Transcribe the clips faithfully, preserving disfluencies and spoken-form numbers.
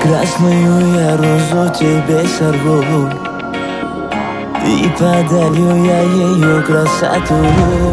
Красную я розу тебе сорву и подарю я ее красоту.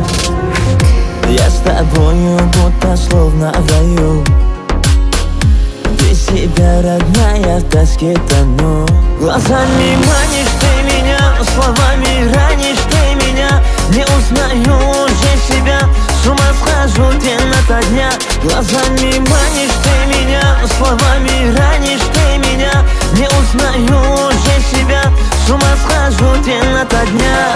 Я с тобою будто словно в раю. Без тебя, родная, в тоске тону. Глазами манишь ты меня, словами ранишь ты меня. Не узнаю уже себя, с ума схожу день ото дня. Глазами манишь ты меня, словами ранишь ты меня. Не узнаю уже себя, с ума схожу день ото дня.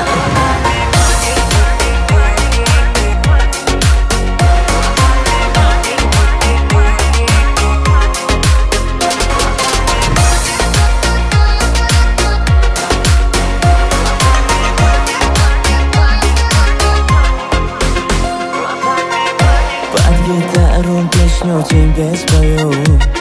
Гитару песню тебе спою,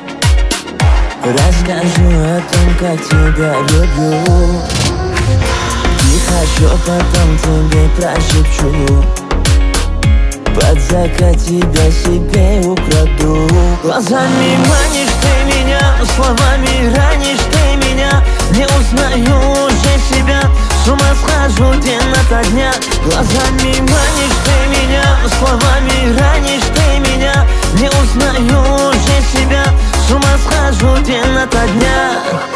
расскажу о том, как тебя люблю. Тихо шепотом тебе прошепчу, под закат тебя себе украду. Глазами манишь ты меня, словами ранишь ты меня. Не узнаю уже себя, с ума схожу день ото дня. Глазами манишь ты меня, словами ранишь ты меня. Не узнаю уже себя, с ума схожу день ото дня.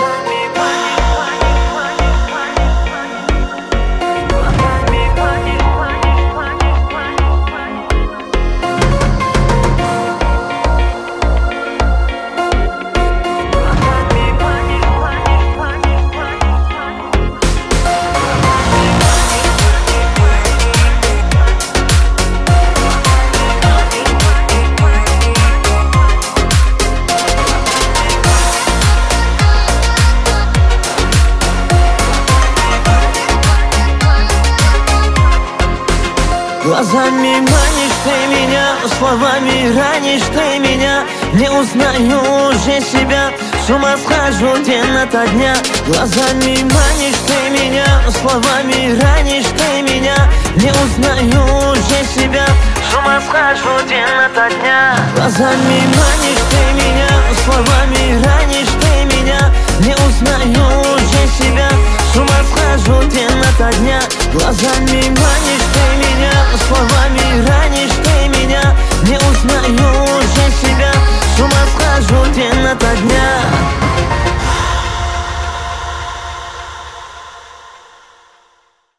Глазами манишь ты меня, словами ранишь ты меня. Не узнаю уже себя, с ума схожу день ото дня. Глазами манишь ты меня, словами ранишь ты меня. Не узнаю уже себя, с ума схожу день ото дня. Глазами манишь ты меня, словами ранишь ты меня. Не узнаю уже себя, с ума схожу день ото дня. Глазами манишь ты меня, словами ранишь ты меня. Не узнаю уже себя, с ума схожу день ото дня.